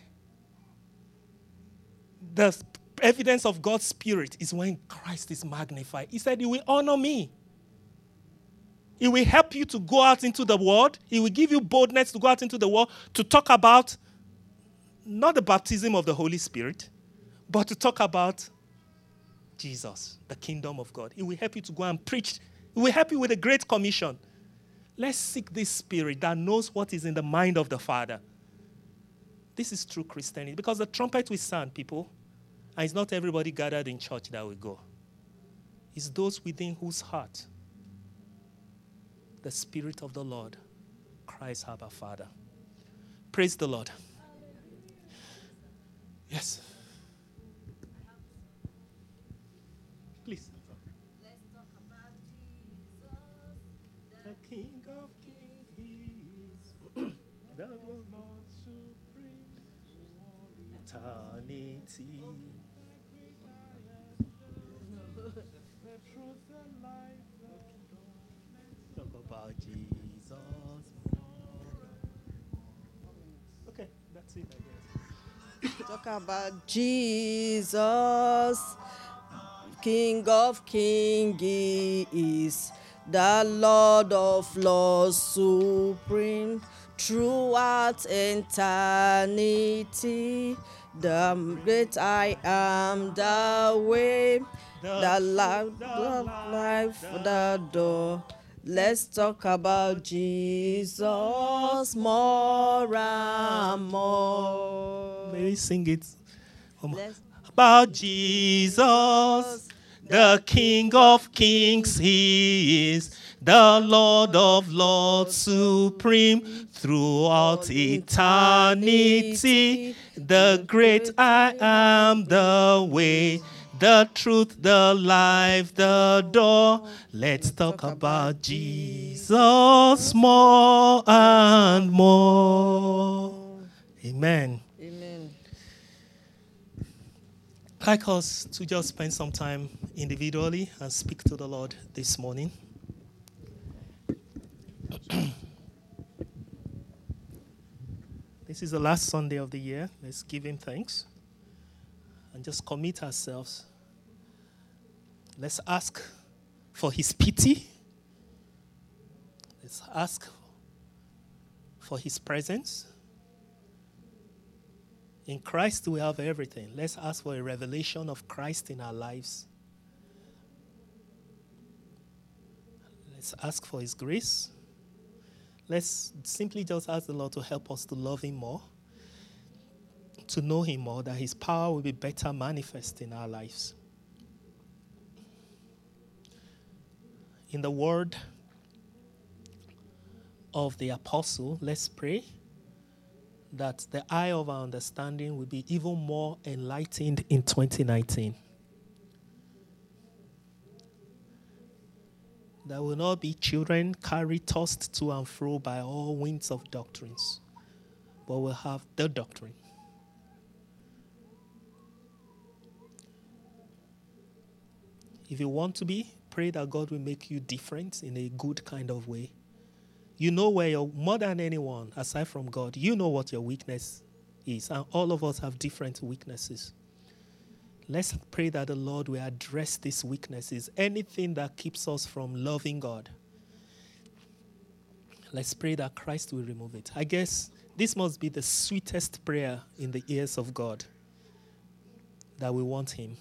The evidence of God's Spirit is when Christ is magnified. He said he will honor me. He will help you to go out into the world. He will give you boldness to go out into the world to talk about not the baptism of the Holy Spirit, but to talk about Jesus, the kingdom of God. He will help you to go and preach. He will help you with a great commission. Let's seek this Spirit that knows what is in the mind of the Father. This is true Christianity. Because the trumpet will sound, people. And it's not everybody gathered in church that will go. It's those within whose heart the Spirit of the Lord cries, Abba, Father. Praise the Lord. Yes. Please. Let's talk about Jesus, The King of Kings, the Lord Supreme, eternity. The truth and life, about Jesus. Okay, that's it, I guess. Talk about Jesus, King of Kings is the Lord of Lords, supreme throughout eternity. The great I am, the way, the life, the door. Let's talk about Jesus more and more. May we sing it. Let's About Jesus, the King of Kings, He is the Lord of Lords, supreme throughout eternity. The great I am, the way, the truth, the life, the door. Let's talk about Jesus more and more. Amen. Amen. I'd like us to just spend some time individually and speak to the Lord this morning. This is the last Sunday of the year. Let's give Him thanks and just commit ourselves. Let's ask for His pity. Let's ask for His presence. In Christ, we have everything. Let's ask for a revelation of Christ in our lives. Let's ask for His grace. Let's simply just ask the Lord to help us to love Him more, to know Him more, that His power will be better manifest in our lives. In the word of the apostle, let's pray that the eye of our understanding will be even more enlightened in 2019. There will not be children carried tossed to and fro by all winds of doctrines, but we'll have the doctrine. If you want to be, pray that God will make you different in a good kind of way. You know where you're, more than anyone, aside from God, you know what your weakness is. And all of us have different weaknesses. Let's pray that the Lord will address these weaknesses. Anything that keeps us from loving God, let's pray that Christ will remove it. I guess this must be the sweetest prayer in the ears of God, that we want Him.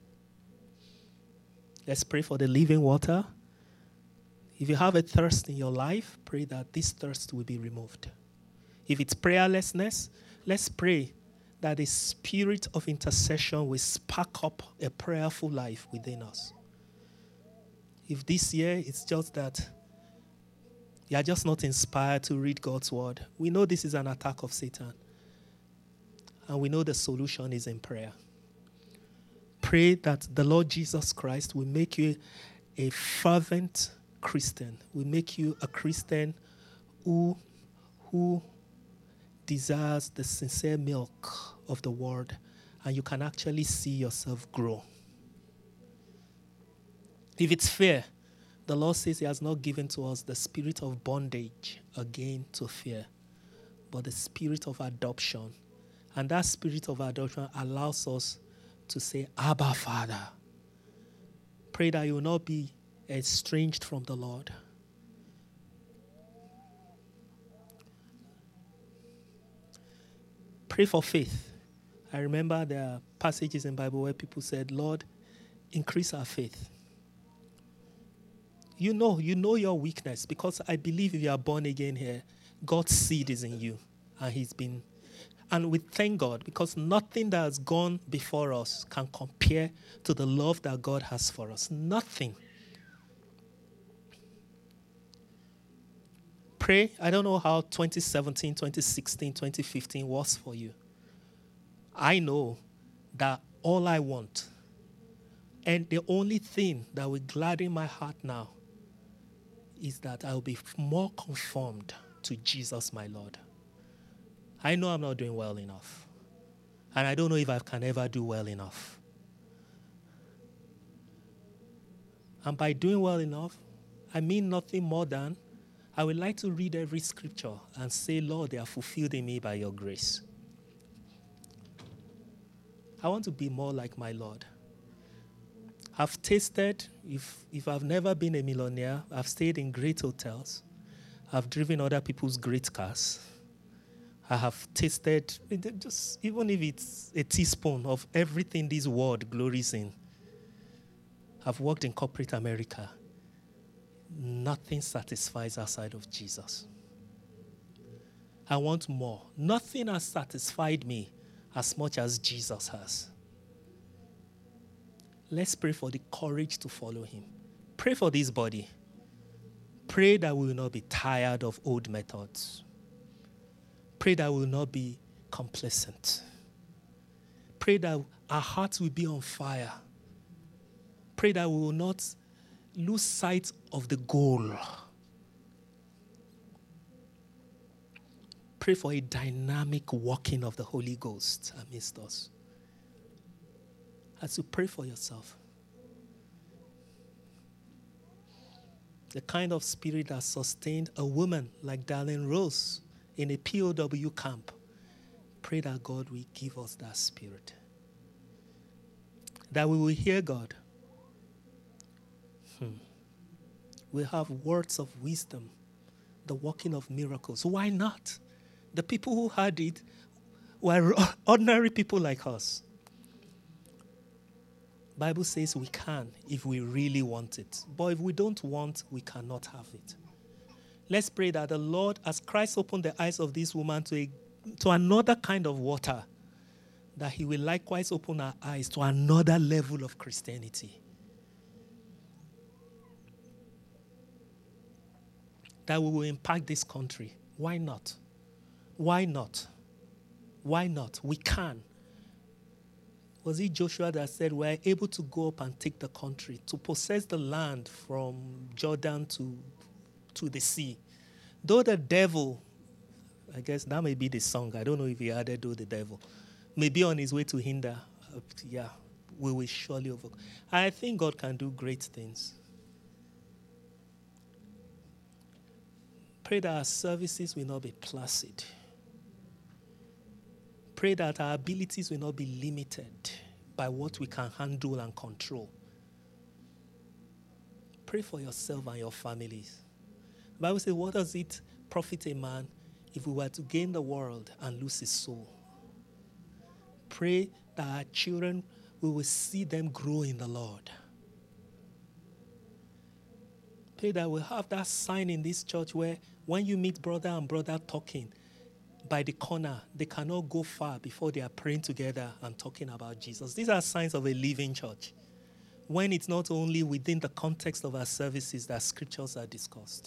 Let's pray for the living water. If you have a thirst in your life, pray that this thirst will be removed. If it's prayerlessness, let's pray that the spirit of intercession will spark up a prayerful life within us. If this year it's just that you are just not inspired to read God's word, we know this is an attack of Satan. And we know the solution is in prayer. Pray that the Lord Jesus Christ will make you a fervent Christian, will make you a Christian who desires the sincere milk of the word, and you can actually see yourself grow. If it's fear, the Lord says He has not given to us the spirit of bondage again to fear, but the spirit of adoption. And that spirit of adoption allows us to say, Abba, Father. Pray that you will not be estranged from the Lord. Pray for faith. I remember there are passages in the Bible where people said, Lord, increase our faith. You know your weakness, because I believe if you are born again here, God's seed is in you. And we thank God, because nothing that has gone before us can compare to the love that God has for us. Nothing. Pray. I don't know how 2017, 2016, 2015 was for you. I know that all I want, and the only thing that will gladden my heart now, is that I will be more conformed to Jesus, my Lord. I know I'm not doing well enough. And I don't know if I can ever do well enough. And by doing well enough, I mean nothing more than I would like to read every scripture and say, Lord, they are fulfilled in me by your grace. I want to be more like my Lord. I've tasted, if I've never been a millionaire, I've stayed in great hotels. I've driven other people's great cars. I have tasted, just even if it's a teaspoon of everything this world glories in. I've worked in corporate America. Nothing satisfies outside of Jesus. I want more. Nothing has satisfied me as much as Jesus has. Let's pray for the courage to follow him. Pray for this body. Pray that we will not be tired of old methods. Pray that we will not be complacent. Pray that our hearts will be on fire. Pray that we will not lose sight of the goal. Pray for a dynamic walking of the Holy Ghost amidst us. As you pray for yourself, the kind of spirit that sustained a woman like Darlene Rose in a POW camp, pray that God will give us that spirit. That we will hear God. We have words of wisdom, the working of miracles. Why not? The people who had it were ordinary people like us. Bible says we can if we really want it. But if we don't want, we cannot have it. Let's pray that the Lord, as Christ opened the eyes of this woman to another kind of water, that he will likewise open our eyes to another level of Christianity. That we will impact this country. Why not? Why not? Why not? We can. Was it Joshua that said we're able to go up and take the country, to possess the land from Jordan to the sea? Though the devil, I guess that may be the song, I don't know if he added though the devil, may be on his way to hinder, we will surely overcome. I think God can do great things. Pray that our services will not be placid. Pray that our abilities will not be limited by what we can handle and control. Pray for yourself and your families. The Bible says, what does it profit a man if we were to gain the world and lose his soul? Pray that our children, we will see them grow in the Lord. Pray that we'll have that sign in this church where when you meet brother and brother talking, by the corner, they cannot go far before they are praying together and talking about Jesus. These are signs of a living church. When it's not only within the context of our services that scriptures are discussed.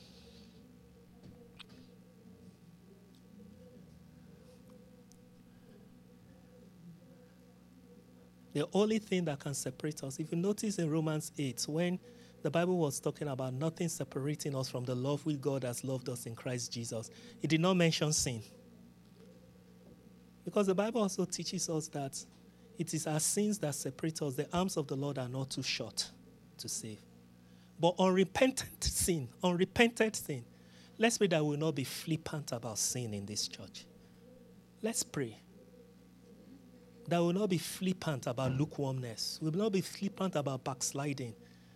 The only thing that can separate us, if you notice in Romans 8, when the Bible was talking about nothing separating us from the love which God has loved us in Christ Jesus, it did not mention sin. Because the Bible also teaches us that it is our sins that separate us. The arms of the Lord are not too short to save. But unrepentant sin, let's pray that we will not be flippant about sin in this church. Let's pray that we will not be flippant about lukewarmness. We will not be flippant about backsliding.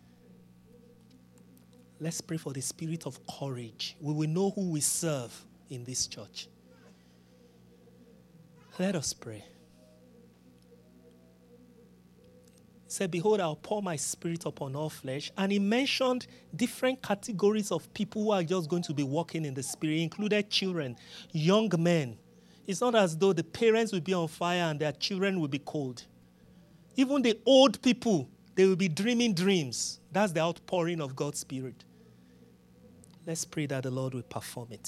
Let's pray for the spirit of courage. We will know who we serve in this church. Let us pray. He said, behold, I'll pour my spirit upon all flesh. And he mentioned different categories of people who are just going to be walking in the spirit. He included children, young men. It's not as though the parents will be on fire and their children will be cold. Even the old people, they will be dreaming dreams. That's the outpouring of God's Spirit. Let's pray that the Lord will perform it.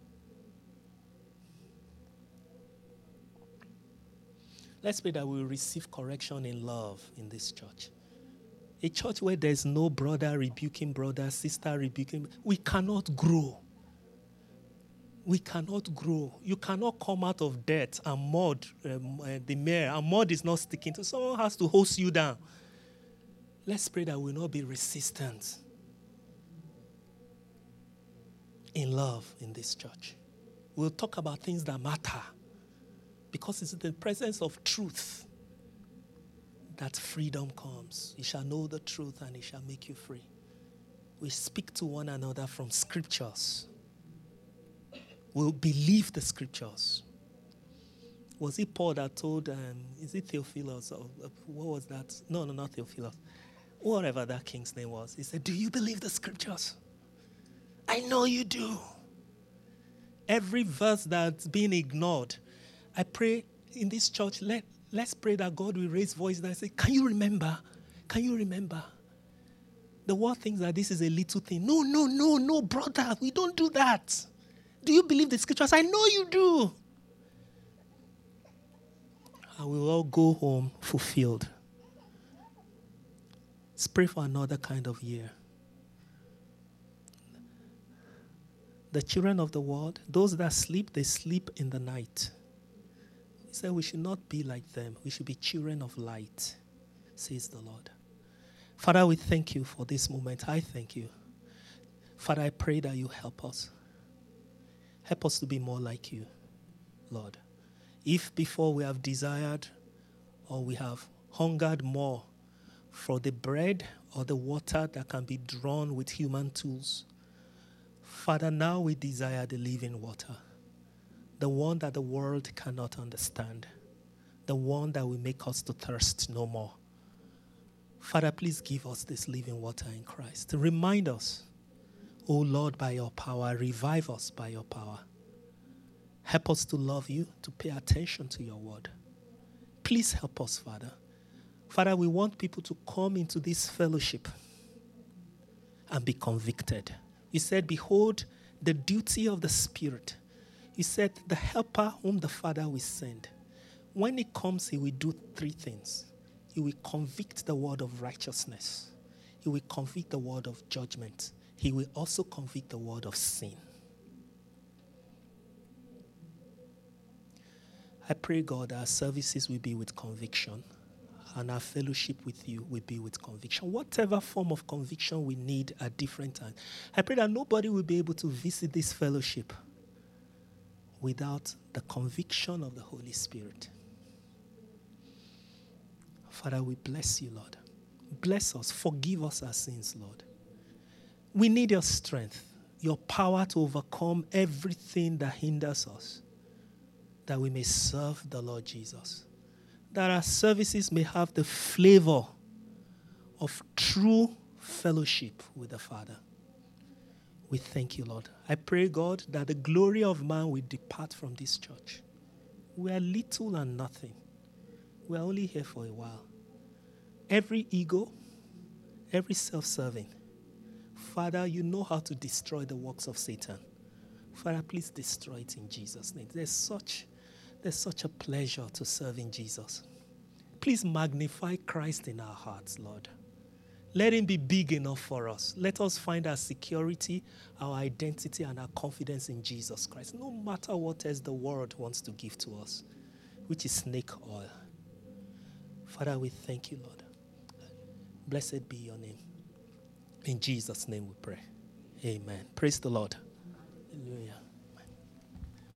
Let's pray that we will receive correction in love in this church. A church where there's no brother rebuking brother, sister rebuking. We cannot grow. We cannot grow. You cannot come out of dirt and mud, the mire, and mud is not sticking to. Someone has to hose you down. Let's pray that we will not be resistant. in love in this church. We'll talk about things that matter, because it's in the presence of truth that freedom comes. You shall know the truth and it shall make you free. We speak to one another from scriptures. We'll believe the scriptures. Was it Paul that told, is it Theophilus? Or what was that? No, not Theophilus. Whatever that king's name was. He said, do you believe the scriptures? I know you do. Every verse that's being ignored, I pray in this church, let's pray that God will raise voice and say, can you remember? Can you remember? The world thinks that this is a little thing. No, brother, we don't do that. Do you believe the scriptures? I know you do. And we will all go home fulfilled. Let's pray for another kind of year. The children of the world, those that sleep, they sleep in the night. He said we should not be like them. We should be children of light, says the Lord. Father, we thank you for this moment. I thank you. Father, I pray that you help us. Help us to be more like you, Lord. If before we have desired or we have hungered more for the bread or the water that can be drawn with human tools, Father, now we desire the living water, the one that the world cannot understand, the one that will make us to thirst no more. Father, please give us this living water in Christ. Remind us, O Lord, by your power, revive us by your power. Help us to love you, to pay attention to your word. Please help us, Father. Father, we want people to come into this fellowship and be convicted. You said, behold, the duty of the Spirit. You said, the helper whom the Father will send. When he comes, he will do three things. He will convict the word of righteousness. He will convict the word of judgment. He will also convict the word of sin. I pray, God, our services will be with conviction and our fellowship with you will be with conviction. Whatever form of conviction we need at different times. I pray that nobody will be able to visit this fellowship without the conviction of the Holy Spirit. Father, we bless you, Lord. Bless us. Forgive us our sins, Lord. We need your strength, your power to overcome everything that hinders us, that we may serve the Lord Jesus. That our services may have the flavor of true fellowship with the Father. We thank you, Lord. I pray, God, that the glory of man will depart from this church. We are little and nothing. We are only here for a while. Every ego, every self-serving, Father, you know how to destroy the works of Satan. Father, please destroy it in Jesus' name. There's such a pleasure to serve in Jesus. Please magnify Christ in our hearts, Lord. Let him be big enough for us. Let us find our security, our identity, and our confidence in Jesus Christ, no matter what else the world wants to give to us, which is snake oil. Father, we thank you, Lord. Blessed be your name. In Jesus' name we pray. Amen. Praise the Lord. Hallelujah.